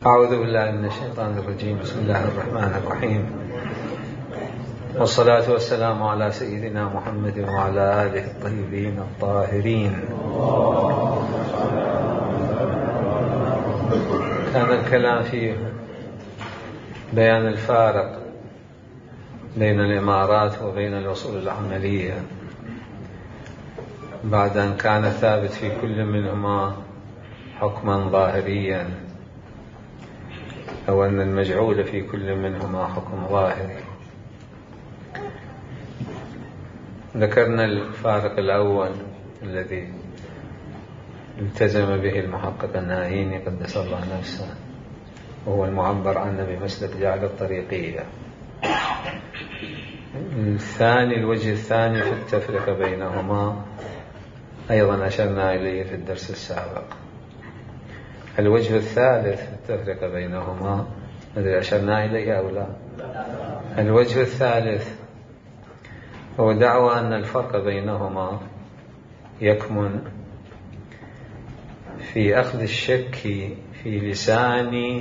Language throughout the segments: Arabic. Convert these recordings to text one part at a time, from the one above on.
أعوذ بالله من الشيطان الرجيم. بسم الله الرحمن الرحيم، والصلاة والسلام على سيدنا محمد وعلى آله الطيبين الطاهرين. كان الكلام في بيان الفارق بين الإمارات وبين الأصول العملية بعد أن كان ثابت في كل منهما حكما ظاهريا، أو أن المجعول في كل منهما حكم ظاهري. ذكرنا الفارق الأول الذي التزم به المحقق الناهيني قدس الله نفسه، وهو المعبر عنه بمسلك جعل الطريقية. الوجه الثاني في التفرقة بينهما أيضا أشرنا إليه في الدرس السابق. الوجه الثالث في التفرقة بينهما الذي أشرنا إليه أو لا؟ الوجه الثالث هو دعوى أن الفرق بينهما يكمن في أخذ الشك في لسان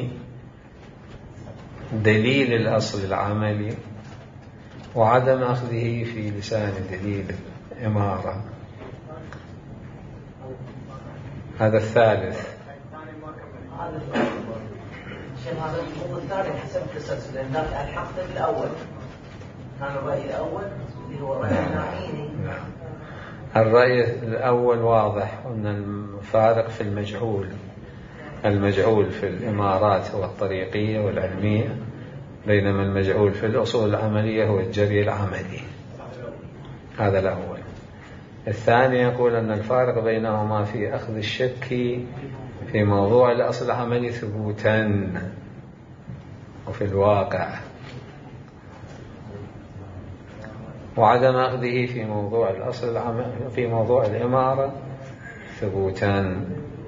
دليل الأصل العملي، وعدم أخذه في لسان دليل الإمارة. هذا الثالث. هذا الموضوع الثاني حسب التسلسل، لأن الحق بالأول كان الرأي الأول اللي هو الرأي الناهيني. الرأي الأول واضح أن الفارق في المجعول في الإمارات هو الطريقية والعلمية، بينما المجعول في الأصول العملية هو الجري العملي. هذا الأول. الثاني يقول أن الفارق بينهما في أخذ الشك في موضوع الأصل العملي ثبوتا وفي الواقع، وعدم أخذه في موضوع الأصل العملي في موضوع الإمارة ثبوتا.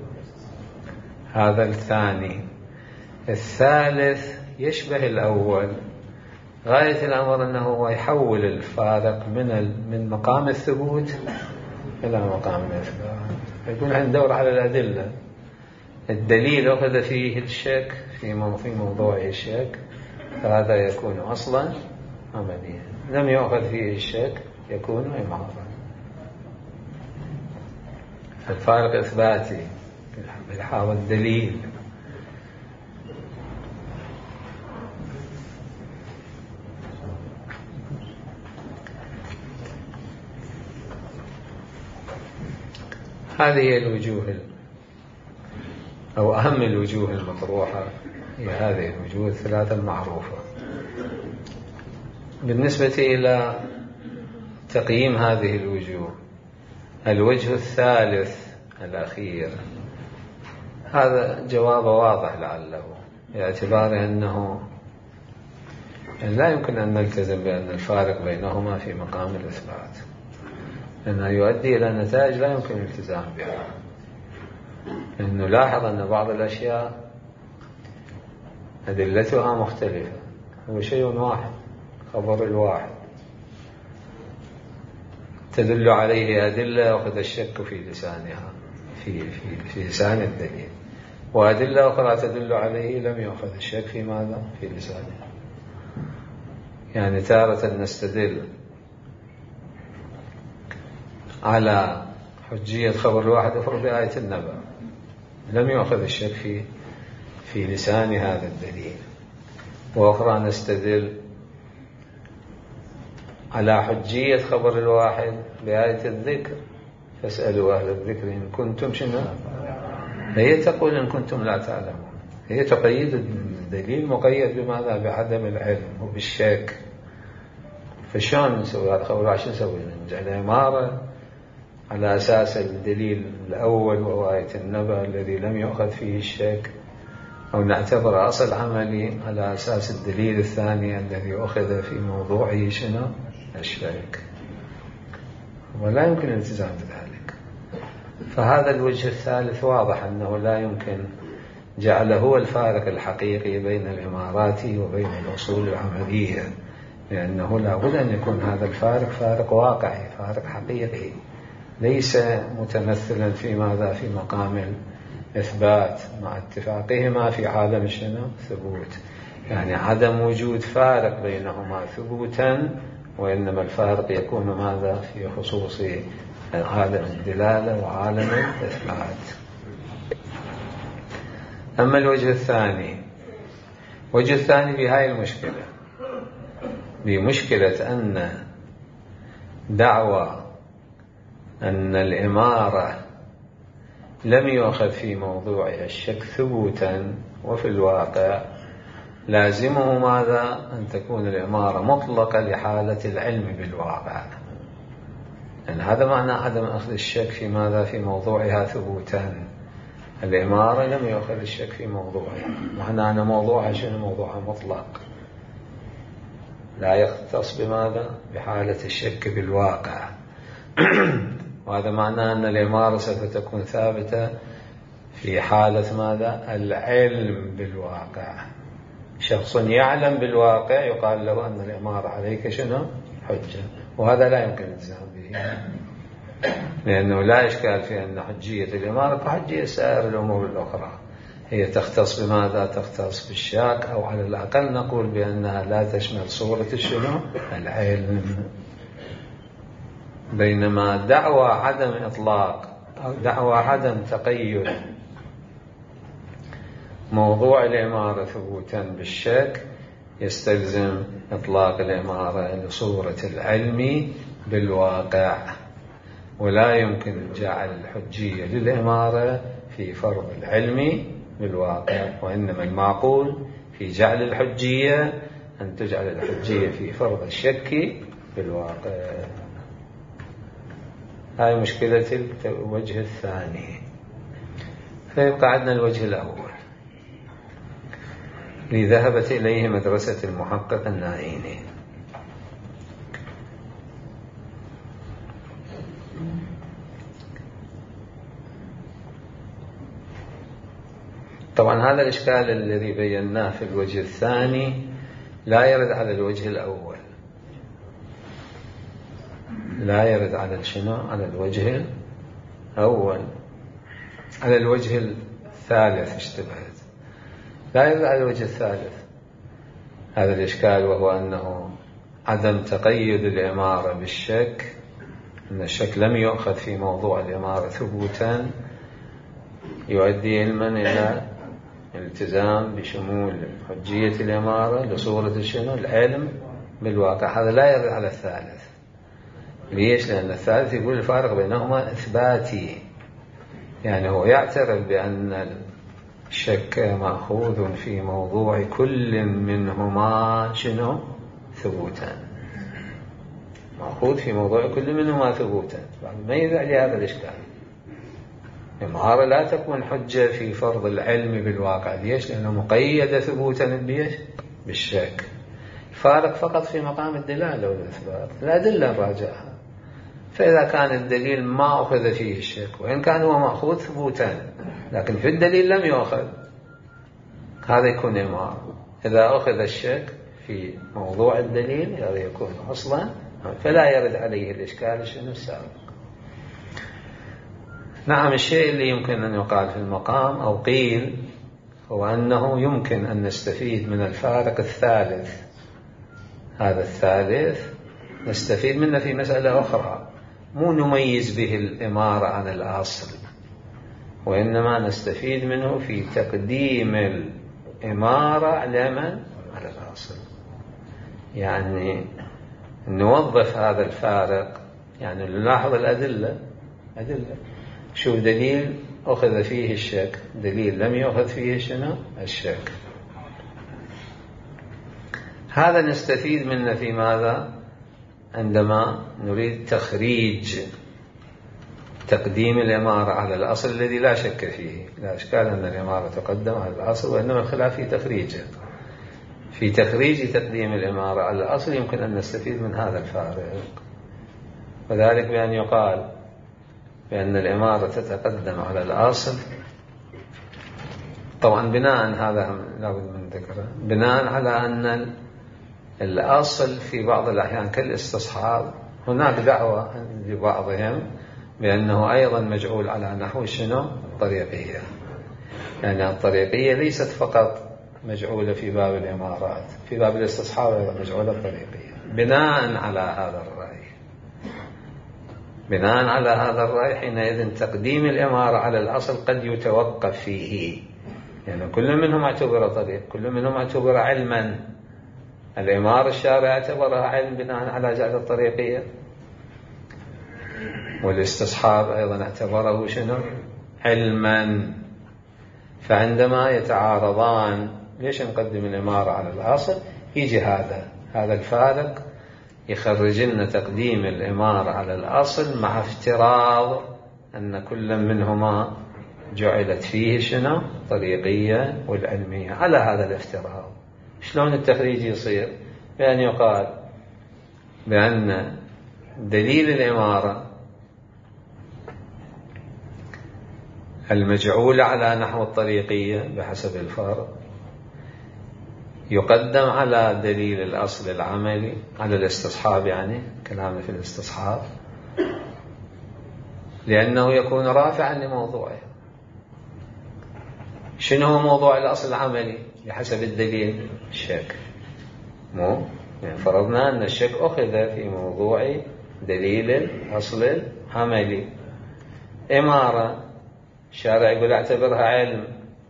هذا الثاني. الثالث يشبه الأول، غاية الأمر أنه هو يحول الفارق من مقام الثبوت إلى مقام الإثبات. يكون ندور على الأدلة. الدليل أخذ فيه الشك في موضوع الشك، فهذا يكون أصلا عمليا. لم يأخذ فيه الشك يكون إمارة. الفارق إثباتي بالحاول الدليل. هذه الوجوه أو أهم الوجوه المطروحة هي هذه الوجوه الثلاثة المعروفة. بالنسبة إلى تقييم هذه الوجوه، الوجه الثالث الأخير هذا جواب واضح لعله، باعتبار أنه لا يمكن أن نلتزم بأن الفارق بينهما في مقام الإثبات، لأنه يؤدي إلى نتائج لا يمكن الالتزام بها. لأنه لاحظ أن بعض الأشياء أدلتها مختلفة، هو شيء واحد، خبر الواحد تدل عليه أدلة وقد الشك في لسانها في لسان الدليل، وأدلة أخرى تدل عليه لم يأخذ الشك في ماذا؟ في لسانها. يعني تارة نستدل على حجية خبر الواحد أخرى بآية النبأ، لم يأخذ الشك في لسان هذا الدليل، وأخرى نستدل على حجية خبر الواحد بآية الذكر، فاسألوا أهل الذكر إن كنتم شنو. هي تقول إن كنتم لا تعلمون، هي تقيد الدليل مقيد بماذا؟ بعدم العلم وبالشك. فشون نسوي هذا خبر؟ عشان نسوي نجعل إمارة على أساس الدليل الأول وهو آية النبأ الذي لم يؤخذ فيه الشك، أو نعتبر أصل عملي على أساس الدليل الثاني الذي أخذ في موضوعه شنو؟ الشك. ولا يمكن الالتزام بذلك. فهذا الوجه الثالث واضح أنه لا يمكن جعله هو الفارق الحقيقي بين الإمارات وبين الأصول العملية، لأنه لا بد أن يكون هذا الفارق فارق واقعي، فارق حقيقي، ليس متمثلا في ماذا؟ في مقام إثبات مع اتفاقهما في عالم شنو؟ ثبوت. يعني عدم وجود فارق بينهما ثبوتا، وإنما الفارق يكون ماذا؟ في خصوص عالم الدلالة وعالم الإثبات. أما الوجه الثاني، الوجه الثاني بهاي المشكلة، بمشكلة أن دعوى أن الإمارة لم يؤخذ في موضوعها الشك ثبوتا، وفي الواقع لازمه ماذا؟ أن تكون الإمارة مطلقة لحالة العلم بالواقع. يعني هذا معنى عدم أخذ الشك في ماذا؟ في موضوعها ثبوتا. الإمارة لم يؤخذ الشك في موضوعها، معنى أن موضوعها شنو؟ موضوعها مطلق لا يختص بماذا؟ بحالة الشك بالواقع. وهذا معناه أن الإمارة سوف تكون ثابتة في حالة ماذا؟ العلم بالواقع. شخص يعلم بالواقع يقال له أن الإمارة عليك شنو؟ حجة، وهذا لا يمكن الالتزام به، لأنه لا إشكال في أن حجية الإمارة كحجية سائر الأمور الأخرى، هي تختص بماذا؟ تختص بالشاك، أو على الأقل نقول بأنها لا تشمل صورة شنو؟ العلم. بينما دعوى عدم إطلاق أو دعوى عدم تقيد موضوع الإمارة ثبوتا بالشك يستلزم إطلاق الإمارة لصورة العلم بالواقع، ولا يمكن جعل الحجية للإمارة في فرض العلم بالواقع، وإنما المعقول في جعل الحجية أن تجعل الحجية في فرض الشك بالواقع. هاي مشكلة الوجه الثاني. فيبقى عندنا الوجه الأول اللي ذهبت إليه مدرسة المحقق النائيني. طبعا هذا الإشكال الذي بيناه في الوجه الثاني لا يرد على الوجه الأول، لا يرد على شنو؟ على الوجه الأول، على الوجه الثالث اشتبهت، لا يرد على الوجه الثالث. هذا الإشكال وهو أنه عدم تقيد الإمارة بالشك، أن الشك لم يؤخذ في موضوع الإمارة ثبوتا، يؤدي علما إلى الالتزام بشمول حجية الإمارة لصورة شنو؟ العلم بالواقع. هذا لا يرد على الثالث. ليش؟ لأن الثالث يقول الفارق بينهما إثباتي، يعني هو يعترف بأن الشك مأخوذ في موضوع كل منهما شنو؟ ثبوتا، مأخوذ في موضوع كل منهما ثبوتا. ما يدعي لهذا الإشكال. الإمارة لا تكون حجة في فرض العلم بالواقع. ليش؟ لأنه مقيدة ثبوتا بيش؟ بالشك. الفارق فقط في مقام الدلالة والإثبات، الأدلة نراجعها. فإذا كان الدليل ما أخذ فيه الشك، وإن كان هو مأخوذ ثبوتا لكن في الدليل لم يأخذ، هذا يكون إمارة. إذا أخذ الشك في موضوع الدليل هذا يكون أصلا، فلا يرد عليه الإشكال شنو السابق. نعم، الشيء اللي يمكن أن يقال في المقام أو قيل هو أنه يمكن أن نستفيد من الفارق الثالث. هذا الثالث نستفيد منه في مسألة أخرى، مو نميز به الإمارة عن الأصل، وإنما نستفيد منه في تقديم الإمارة على من؟ على الأصل. يعني نوظف هذا الفارق، يعني نلاحظ الأدلة، شوف دليل أخذ فيه الشك، دليل لم يأخذ فيه شنو؟ الشك. هذا نستفيد منه في ماذا؟ عندما نريد تخريج تقديم الإمارة على الأصل الذي لا شك فيه، لا إشكال أن الإمارة تقدم على الأصل، وإنما الخلاف في تخريجه. في تخريج تقديم الإمارة على الأصل يمكن أن نستفيد من هذا الفارق، وذلك بأن يقال بأن الإمارة تتقدم على الأصل. طبعا بناء، هذا لابد من ذكره، بناء على أن الأصل في بعض الأحيان كالاستصحاب هناك دعوة لبعضهم بأنه أيضا مجعول على نحو شنو؟ الطريقية. يعني الطريقية ليست فقط مجعولة في باب الإمارات، في باب الاستصحاب أيضا مجعولة الطريقية. بناء على هذا الرأي حينئذ تقديم الإمارة على الأصل قد يتوقف فيه، يعني كل منهم اعتبر طريق، كل منهم اعتبر علما. الإمارة الشارع اعتبرها علم بناء على جعل الطريقية، والاستصحاب أيضا اعتبره شنو؟ علما. فعندما يتعارضان ليش نقدم الإمارة على الأصل؟ يجي هذا الفارق يخرج لنا تقديم الإمارة على الأصل مع افتراض أن كل منهما جعلت فيه شنو؟ طريقية والعلمية. على هذا الافتراض شلون التخريج يصير؟ بأن يقال بأن دليل الإمارة المجعول على نحو الطريقية بحسب الفارق يقدم على دليل الأصل العملي، على الاستصحاب، يعني كلامنا في الاستصحاب، لأنه يكون رافعا لموضوعه. شنو هو موضوع الأصل العملي بحسب الدليل؟ الشك. مو يعني فرضنا أن الشك أخذ في موضوع دليل الأصل العملي. إمارة الشارع يقول اعتبرها علم،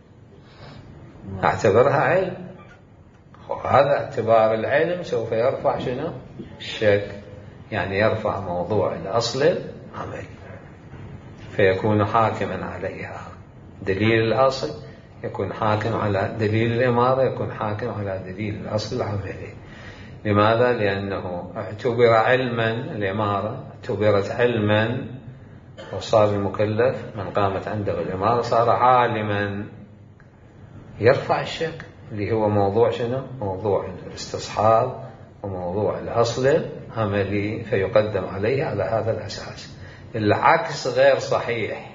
هذا اعتبار العلم سوف يرفع شنو؟ الشك، يعني يرفع موضوع الأصل العملي فيكون حاكما عليها. دليل الأصل يكون حاكم على دليل الإمارة، يكون حاكم على دليل الأصل العملي. لماذا؟ لأنه اعتبر علما، الإمارة اعتبرت علما، وصار المكلف من قامت عنده الإمارة صار عالما، يرفع الشك اللي هو موضوع شنو؟ موضوع الاستصحاب وموضوع الأصل العملي، فيقدم عليه على هذا الأساس. العكس غير صحيح،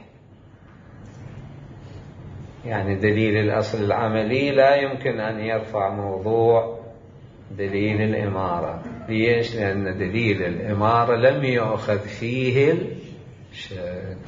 يعني دليل الأصل العملي لا يمكن أن يرفع موضوع دليل الإمارة. ليش؟ لأن دليل الإمارة لم يؤخذ فيه الشك،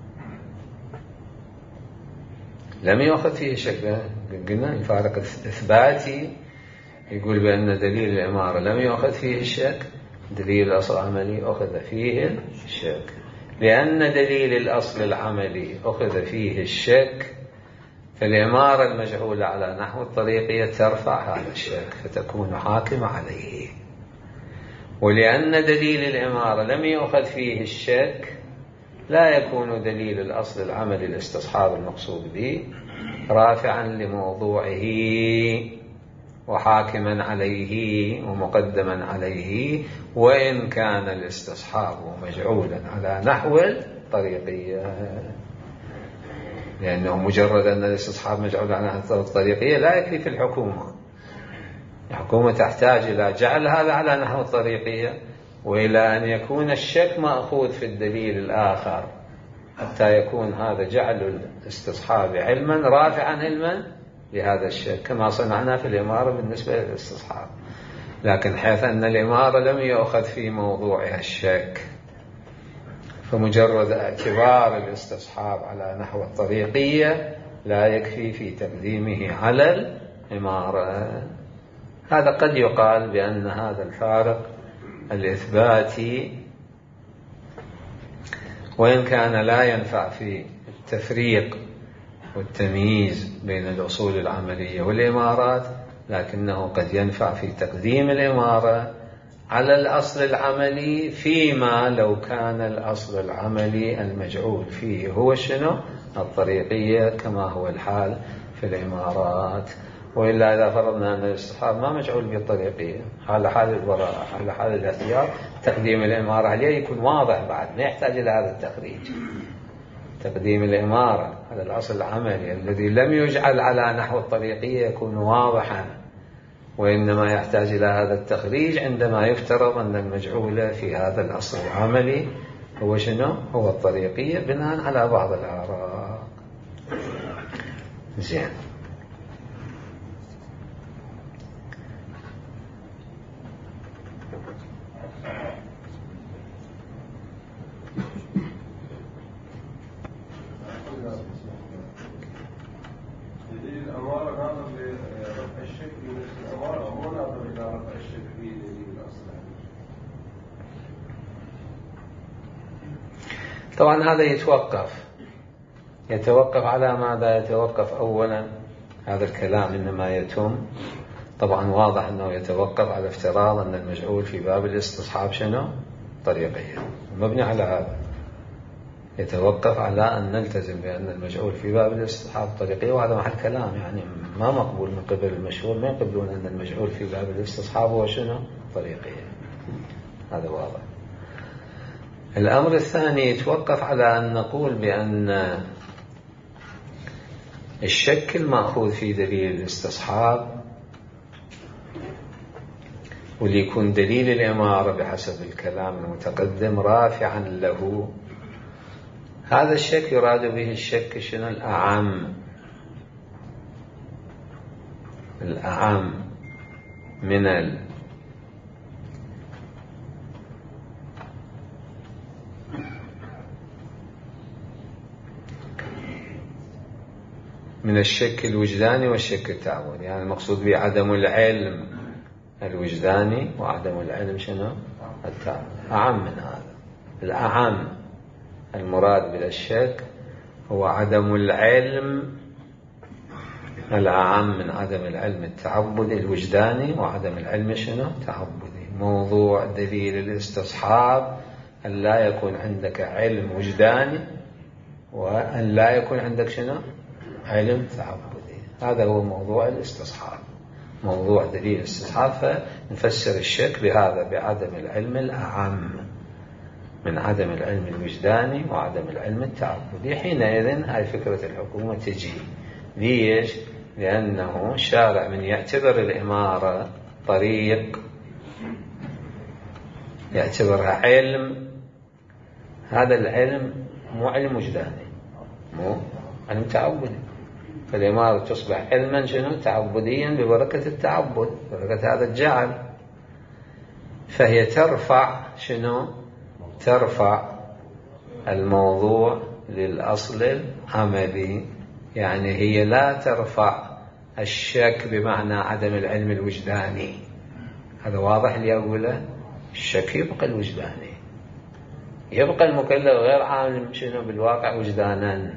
لم يؤخذ فيه الشك. قلنا الفارق الإثباتي يقول بأن دليل الإمارة لم يؤخذ فيه الشك، دليل الأصل العملي أخذ فيه الشك. لأن دليل الأصل العملي أخذ فيه الشك، فالإمارة المجعولة على نحو الطريقية ترفع هذا الشك فتكون حاكمة عليه. ولأن دليل الإمارة لم يؤخذ فيه الشك لا يكون دليل الأصل العملي الاستصحاب المقصود به رافعا لموضوعه وحاكما عليه ومقدما عليه، وإن كان الاستصحاب مجعولا على نحو الطريقية. لأنه مجرد أن الاستصحاب مجعول على نحو الطريقية لا يكفي في الحكومة تحتاج إلى جعل هذا على نحو الطريقية، وإلى أن يكون الشك مأخوذ في الدليل الآخر حتى يكون هذا جعل الاستصحاب علما رافعا علما لهذا الشك، كما صنعنا في الإمارة بالنسبة للاستصحاب. لكن حيث أن الإمارة لم يؤخذ في موضوعها الشك، فمجرد اعتبار الاستصحاب على نحو الطريقية لا يكفي في تقديمه على الإمارة. هذا قد يقال بأن هذا الفارق الإثباتي وإن كان لا ينفع في التفريق والتمييز بين الأصول العملية والإمارات، لكنه قد ينفع في تقديم الإمارة على الأصل العملي فيما لو كان الأصل العملي المجعول فيه هو شنو؟ الطريقية، كما هو الحال في الإمارات. وإلا إذا فرضنا أن الاستصحاب ما مجعول بالطريقية، على حال البراءة، على حال الاختيار، تقديم الإمارة عليه يكون واضح بعد، ما يحتاج إلى هذا التخريج. تقديم الإمارة على الأصل العملي الذي لم يجعل على نحو الطريقية يكون واضحا، وإنما يحتاج إلى هذا التخريج عندما يفترض أن المجعول في هذا الأصل العملي هو شنو؟ هو الطريقية بناء على بعض الآراء. زين. طبعا هذا يتوقف على ماذا؟ يتوقف أولا هذا الكلام إنما يتم، طبعا واضح أنه يتوقف على افتراض أن المجعول في باب الاستصحاب شنو؟ طريقية، مبني على هذا. يتوقف على أن نلتزم بأن المجعول في باب الاستصحاب طريقية، وهذا محل كلام يعني ما مقبول من قبل المشهور، ما يقبلون أن المجعول في باب الاستصحاب هو شنو؟ طريقية. هذا واضح. الأمر الثاني يتوقف على أن نقول بأن الشك المأخوذ في دليل الاستصحاب واللي يكون دليل الإمارة بحسب الكلام المتقدم رافعا له، هذا الشك يراد به الشك شنو؟ الأعم من الشك الوجداني والشك التعبدي. يعني المقصود به عدم العلم الوجداني وعدم العلم شنو؟ التعبدي. أعم من هذا. الأعم المراد بالشك هو عدم العلم الأعم من عدم العلم التعبدي الوجداني وعدم العلم شنو؟ تعبدي. موضوع دليل الاستصحاب أن لا يكون عندك علم وجداني وأن لا يكون عندك شنو؟ علم تعبدي. هذا هو موضوع الاستصحاب، موضوع دليل الاستصحاب. فنفسر الشك بهذا، بعدم العلم الأعم من عدم العلم الوجداني وعدم العلم التعبدي. حينئذ هاي فكرة الحكومة تجي. ليش؟ لأنه شارع من يعتبر الإمارة طريق يعتبرها علم، هذا العلم مو علم وجداني، مو علم تعبدي. فالإمارة تصبح علما شنو؟ تعبديا ببركة التعبد، بركة هذا الجعل. فهي ترفع شنو؟ ترفع الموضوع للأصل العملي. يعني هي لا ترفع الشك بمعنى عدم العلم الوجداني. هذا واضح اللي أقوله. الشك يبقى الوجداني، يبقى المكلف غير عالم شنو بالواقع وجدانا،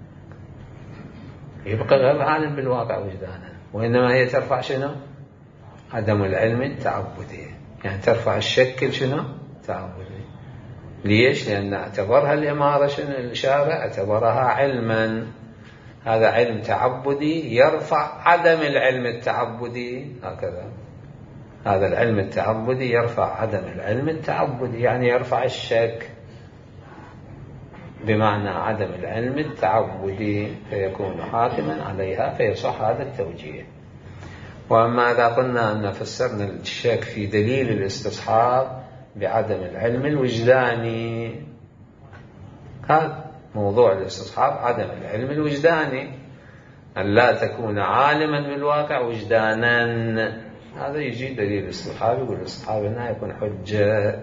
يبقى غير عالم بالواقع وجدانا، وإنما هي ترفع شنو؟ عدم العلم التعبدي. يعني ترفع الشك شنو؟ تعبدي. ليش؟ لأن اعتبرها الإمارة شنو؟ الشارع اعتبرها علما، هذا علم تعبدي يرفع عدم العلم التعبدي. هكذا هذا العلم التعبدي يرفع عدم العلم التعبدي، يعني يرفع الشك بمعنى عدم العلم التعبدي، فيكون حاكما عليها، فيصح هذا التوجيه. وأما إذا قلنا أن فسرنا الشك في دليل الاستصحاب بعدم العلم الوجداني، هذا موضوع الاستصحاب عدم العلم الوجداني، أن لا تكون عالما بالواقع وجدانا. هذا يجي دليل الاستصحاب، يقول الاستصحاب هنا يكون حجة.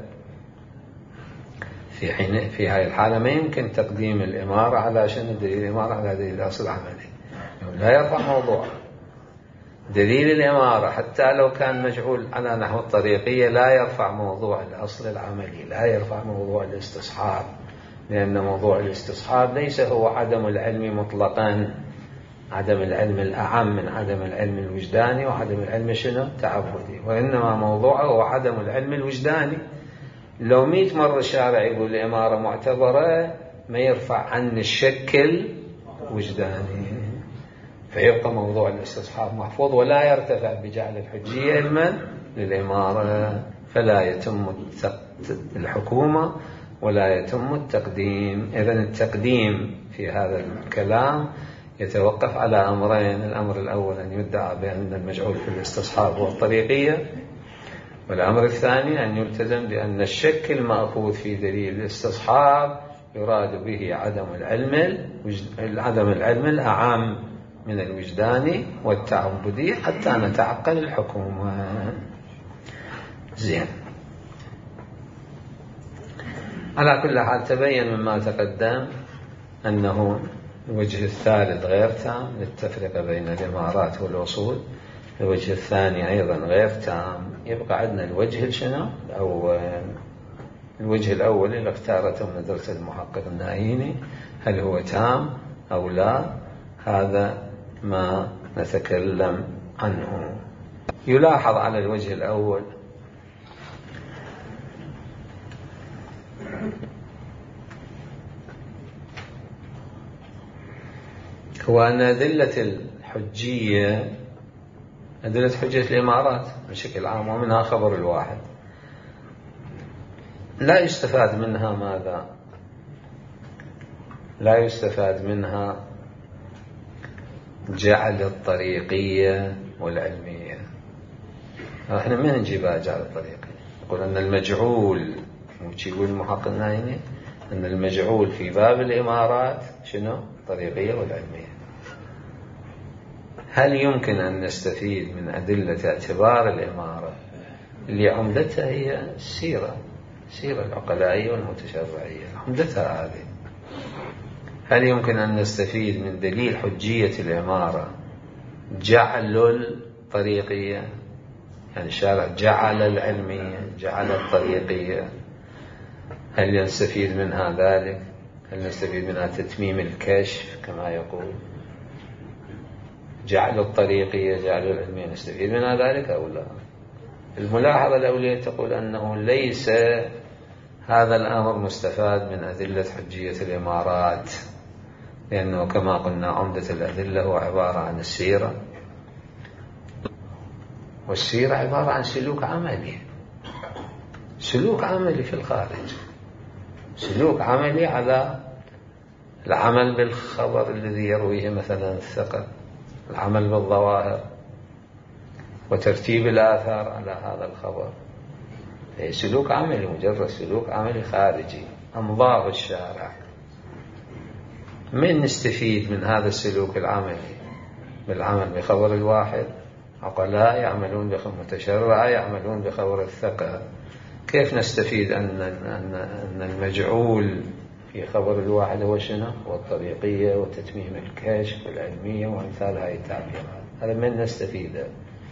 في هذه الحالة ما يمكن تقديم الإمارة على شنو؟ دليل الإمارة على دليل الأصل العملي، لا يرفع موضوع دليل الإمارة حتى لو كان مجعول على نحو الطريقية، لا يرفع موضوع الأصل العملي، لا يرفع موضوع الاستصحاب، لأن موضوع الاستصحاب ليس هو عدم العلم مطلقا، عدم العلم الأعم من عدم العلم الوجداني وعدم العلم شنو؟ تعبدي، وإنما موضوعه هو عدم العلم الوجداني. لو 100 مرة الشارع يقول الإمارة معتبرة، ما يرفع عن الشك الوجداني، فيبقى موضوع الاستصحاب محفوظ ولا يرتفع بجعل الحجية علما للإمارة، فلا يتم الحكومة ولا يتم التقديم. إذن التقديم في هذا الكلام يتوقف على أمرين: الأمر الأول أن يدعى بأن المجعول في الاستصحاب هو الطريقية، والأمر الثاني أن يلتزم بأن الشك المأخوذ في دليل الاستصحاب يراد به عدم العلم الأعم من الوجداني والتعبدي، حتى نتعقل الحكومة. زين. على كل حال تبين مما تقدم أنه الوجه الثالث غير تام للتفرقة بين الإمارات والوصول، الوجه الثاني أيضا غير تام. يبقى عندنا الوجه شنو؟ الأول الوجه الأول اللي اختارته من مدرسة المحقق النايني هل هو تام أو لا، هذا ما نتكلم عنه. يلاحظ على الوجه الأول هو أن أدلة الحجية أدلة حجية الإمارات بشكل عام ومنها خبر الواحد لا يستفاد منها ماذا؟ لا يستفاد منها جعل الطريقية والعلمية. احنا ما نجيبها جعل الطريقية، نقول أن المجعول يقول المحقق النايني أن المجعول في باب الإمارات شنو؟ الطريقية والعلمية. هل يمكن أن نستفيد من أدلة اعتبار الإمارة اللي عمدتها هي السيرة العقلائية والمتشرعية، عمدتها هذه؟ هل يمكن أن نستفيد من دليل حجية الإمارة جعل الطريقية، يعني الشارع جعل العلمية جعل الطريقية، هل نستفيد منها ذلك؟ هل نستفيد منها تتميم الكشف كما يقول جعل الطريقية جعل العلمية، نستفيد منها ذلك أو لا؟ الملاحظة الأولية تقول أنه ليس هذا الأمر مستفاد من أدلة حجية الإمارات، لأنه كما قلنا عمدة الأدلة هو عبارة عن السيرة، والسيرة عبارة عن سلوك عملي، سلوك عملي في الخارج، سلوك عملي على العمل بالخبر الذي يرويه مثلا الثقة، العمل بالظواهر وترتيب الآثار على هذا الخبر، سلوك عملي، مجرد سلوك عملي خارجي أمضاه الشارع. من نستفيد من هذا السلوك العملي بالعمل بخبر الواحد؟ عقلاء يعملون بخبر متشرع يعملون بخبر الثقة. كيف نستفيد أن المجعول في خبر الواحد هو شنو؟ والطريقية وتتميم الكشف والعلمية وأمثال هذه التعبيرات. هذا من نستفيده.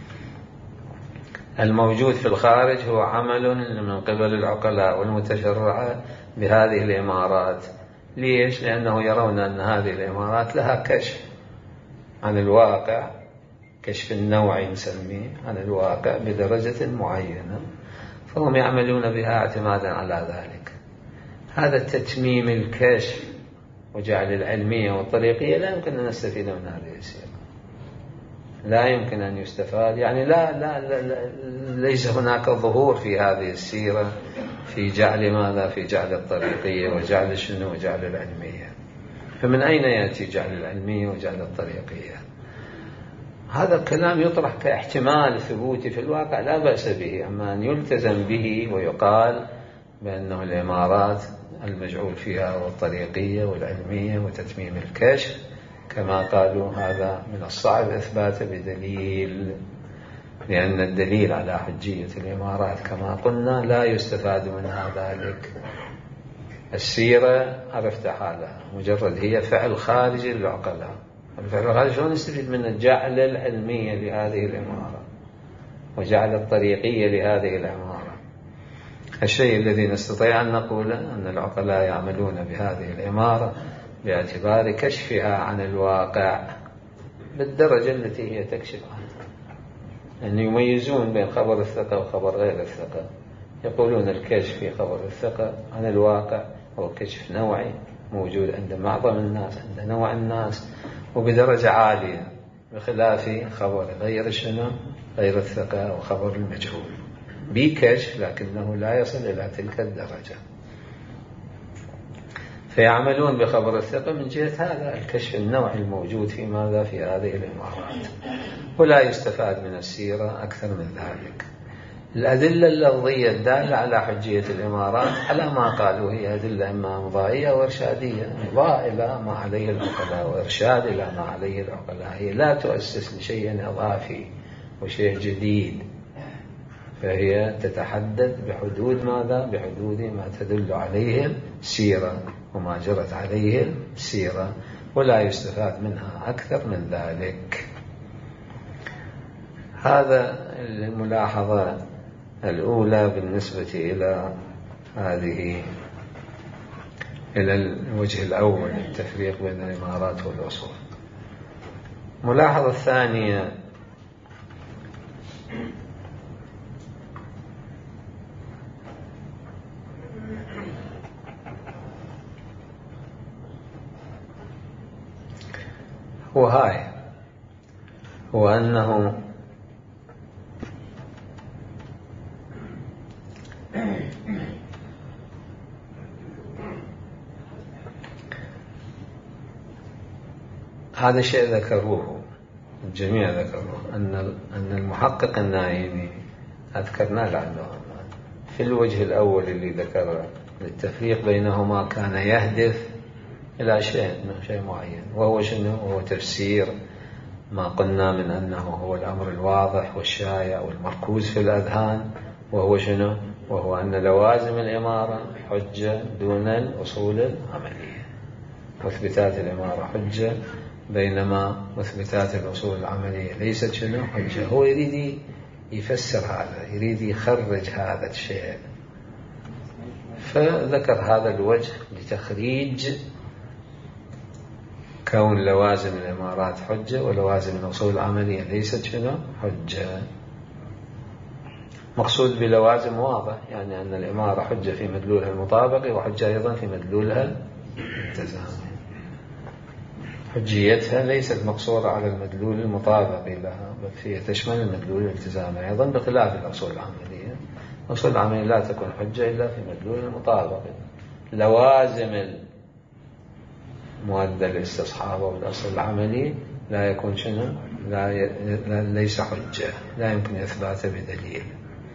الموجود في الخارج هو عمل من قبل العقلاء والمتشرعة بهذه الإمارات. ليش؟ لأنه يرون أن هذه الإمارات لها كشف عن الواقع، كشف النوعي نسميه عن الواقع بدرجة معينة، فهم يعملون بها اعتمادا على ذلك. هذا تتميم الكشف وجعل العلمية والطريقية لا يمكن أن نستفيد من هذه السيرة، لا يمكن أن يستفاد، يعني لا ليس هناك ظهور في هذه السيرة في جعل ماذا؟ في جعل الطريقية وجعل شنو؟ وجعل العلمية. فمن أين يأتي جعل العلمية وجعل الطريقية؟ هذا الكلام يطرح كاحتمال ثبوتي في الواقع لا بأس به، أما أن يلتزم به ويقال بأنه الإمارات المجعول فيها والطريقية والعلمية وتتميم الكشف كما قالوا، هذا من الصعب إثباته بدليل، لأن الدليل على حجية الإمارات كما قلنا لا يستفاد منها ذلك. السيرة عرفت حالها، مجرد هي فعل خارجي للعقلاء. الفعل الخارجي شلون نستفيد منه؟ جعل العلمية لهذه الإمارة وجعل الطريقية لهذه الإمارة. الشيء الذي نستطيع أن نقوله أن العقلاء يعملون بهذه الإمارة باعتبار كشفها عن الواقع بالدرجة التي هي تكشف عنها، أن يميزون بين خبر الثقة وخبر غير الثقة. يقولون الكشف في خبر الثقة عن الواقع هو كشف نوعي موجود عند معظم الناس، عند نوع الناس وبدرجة عالية، بخلاف خبر غير شنو؟ غير الثقة وخبر المجهول بكشف لكنه لا يصل إلى تلك الدرجة. فيعملون بخبر الثقة من جهة هذا الكشف النوعي الموجود في ماذا؟ في هذه الإمارات، ولا يستفاد من السيرة أكثر من ذلك. الأدلة اللفظية الدالة على حجية الإمارات على ما قالوا هي أدلة إما إمضائية وإرشادية، إمضاء إلى ما عليه العقلاء وإرشاد إلى ما عليه العقلاء، هي لا تؤسس لشيء إضافي وشيء جديد، فهي تتحدد بحدود ماذا؟ بحدود ما تدل عليه السيرة وما جرت عليه السيرة، ولا يستفاد منها أكثر من ذلك. هذا الملاحظة الأولى بالنسبة إلى هذه إلى الوجه الأول، التفريق بين الإمارات والأصول. ملاحظة الثانية: هو أنه هذا شيء ذكروه الجميع، ذكروه أن المحقق النايمي أذكرنا لعله في الوجه الأول اللي ذكر التفريق بينهما كان يهدف إلى شيء معين، وهو شنو؟ وهو تفسير ما قلنا من أنه هو الأمر الواضح والشائع والمركوز في الأذهان، وهو شنو؟ وهو أن لوازم الإمارة حجة دون الأصول العملية. مثبتات الإمارة حجة، بينما مثبتات الأصول العملية ليست شنو؟ حجة. هو يريد يفسر هذا، يريد يخرج هذا الشيء، فذكر هذا الوجه لتخريج كون لوازم الإمارات حجة ولوازم الأصول العملية ليست شنو؟ حجة. مقصود بلوازم واضح، يعني أن الإمارة حجة في مدلولها المطابقي وحجة أيضا في مدلولها الالتزامي. حجيتها ليست مقصورة على المدلول المطابقي لها، بل هي تشمل المدلول الالتزامي أيضا، بخلاف الأصول العملية. الأصول العملية لا تكون حجة إلا في مدلول المطابقي. لوازم مؤدى الاستصحاب والأصل العملي لا يكون شنو؟ ليس حجة، لا يمكن إثباته بدليل.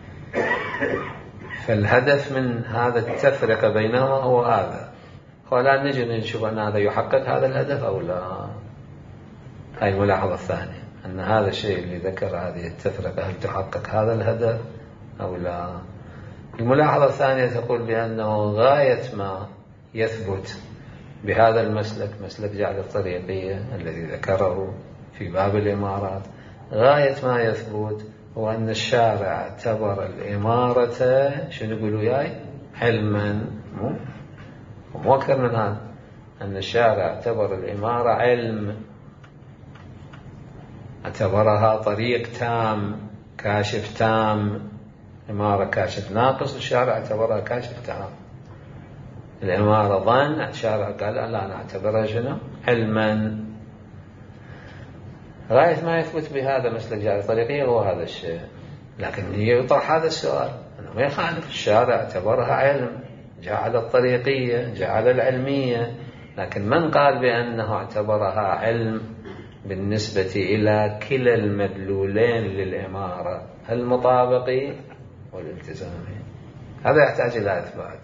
فالهدف من هذا التفرقة بينهما هو هذا. ولا نجي نشوف أن هذا يحقق هذا الهدف أو لا. هاي الملاحظة الثانية، أن هذا الشيء اللي ذكر هذه التفرقة هل تحقق هذا الهدف أو لا. الملاحظة الثانية تقول بأنه غاية ما يثبت بهذا المسلك، مسلك جعل الطريقية الذي ذكره في باب الإمارات، غاية ما يثبت هو أن الشارع اعتبر الإمارة شنو يقولوا ياي؟ علما. مو أكثر من هذا، أن الشارع اعتبر الإمارة علم، اعتبرها طريق تام، كاشف تام. إمارة كاشف ناقص، الشارع اعتبرها كاشف تام. الإمارة ظن، الشارع قال لا أنا اعتبرها شنو؟ علما. غاية ما يثبت بهذا مسلك جعل الطريقية هو هذا الشيء. لكن يطرح هذا السؤال، أنه ما يخالف، الشارع اعتبرها علم، جعل الطريقية، جعل العلمية، لكن من قال بأنه اعتبرها علم بالنسبة إلى كلا المدلولين للإمارة، المطابقي والالتزامي؟ هذا يحتاج إلى إثبات.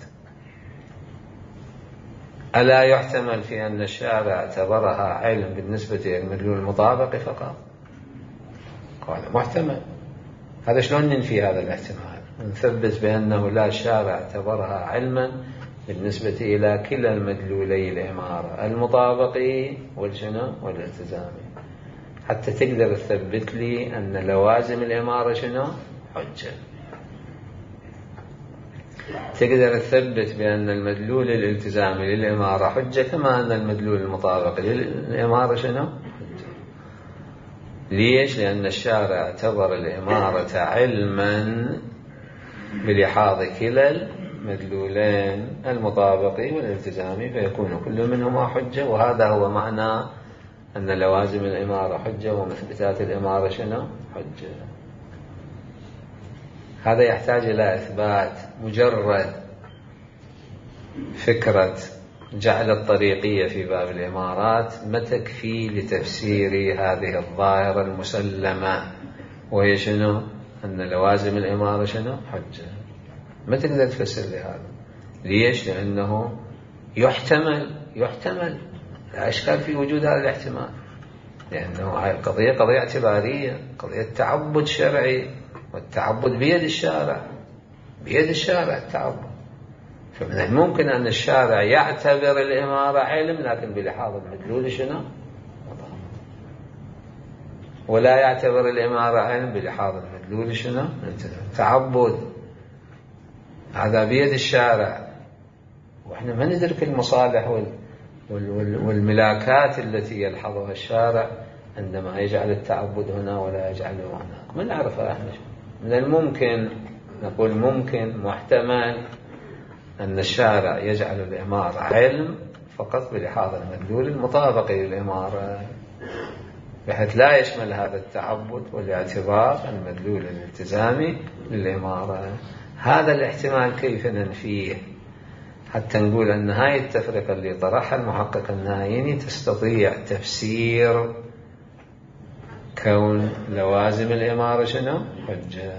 ألا يحتمل في أن الشارع اعتبرها علم بالنسبة إلى المدلول المطابقي فقط؟ قال محتمل. هذا شلون ننفي هذا الاحتمال؟ نثبت بأنه لا، الشارع اعتبرها علما بالنسبة إلى كلا المدلولي الإمارة، المطابقي والشنو والالتزامي، حتى تقدر تثبت لي أن لوازم الإمارة شنو؟ حجة. تقدر تثبت بأن المدلول الالتزامي للإمارة حجة، كما أن المدلول المطابق للإمارة شنو؟ حجة. ليش؟ لأن الشارع اعتبر الإمارة علما بلحاظ كلا المدلولين المطابقي والالتزامي، فيكون كل منهما حجة. وهذا هو معنى أن لوازم الإمارة حجة ومثبتات الإمارة شنو؟ حجة. هذا يحتاج إلى إثبات. مجرد فكرة جعل الطريقية في باب الإمارات ما تكفي لتفسير هذه الظاهرة المسلمة، وهي شنو؟ أن لوازم الإمارة شنو؟ حجة. ما تقدر تفسر لهذا. ليش؟ لأنه يحتمل لا إشكال في وجود هذا الاحتمال، لأنه قضية اعتبارية، قضية تعبد شرعي، والتعبد بيد الشارع التعبد. فمن الممكن أن الشارع يعتبر الإمارة علم لكن بلحاظ المدلول شنو؟ ولا يعتبر الإمارة علم بلحاظ المدلول شنو؟ تعبد. هذا بيد الشارع، وإحنا ما ندرك المصالح والملاكات التي يلحظها الشارع عندما يجعل التعبد هنا ولا يجعله هناك، ما نعرفها احنا. من الممكن نقول ممكن محتمل أن الشارع يجعل الإمارة علم فقط بلحاظ المدلول المطابق للإمارة، بحيث لا يشمل هذا التعبد والاعتبار المدلول الالتزامي للإمارة. هذا الاحتمال كيف ننفيه حتى نقول أن هاي التفرقة اللي طرحها المحقق النايني تستطيع تفسير كون لوازم الإمارة شنو؟ حجة.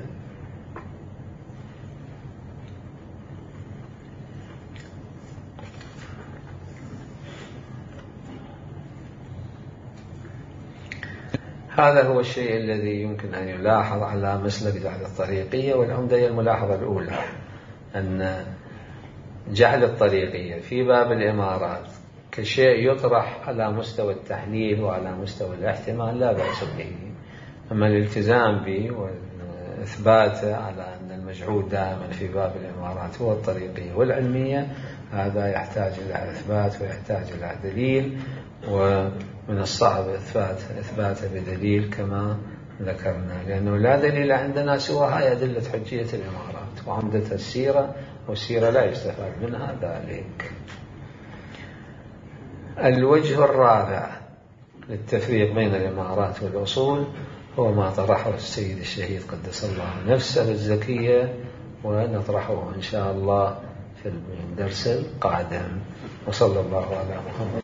هذا هو الشيء الذي يمكن أن يلاحظ على مسلك جعل الطريقية. والعمدة هي الملاحظة الأولى، أن جعل الطريقية في باب الإمارات كشيء يطرح على مستوى التحليل وعلى مستوى الاحتمال لا بأس به، أما الالتزام به وإثباته على أن المجعول دائما في باب الإمارات هو الطريقية والعلمية، هذا يحتاج إلى إثبات ويحتاج إلى دليل، ومن الصعب إثباته بدليل كما ذكرنا، لأنه لا دليل عندنا سوى هاي أدلة حجية الإمارات، وعمدة السيرة والسيرة لا يستفاد منها ذلك. الوجه الرابع للتفريق بين الإمارات والأصول هو ما طرحه السيد الشهيد قدس الله نفسه الزكية، ونطرحه إن شاء الله في الدرس القادم. وصلى الله على محمد.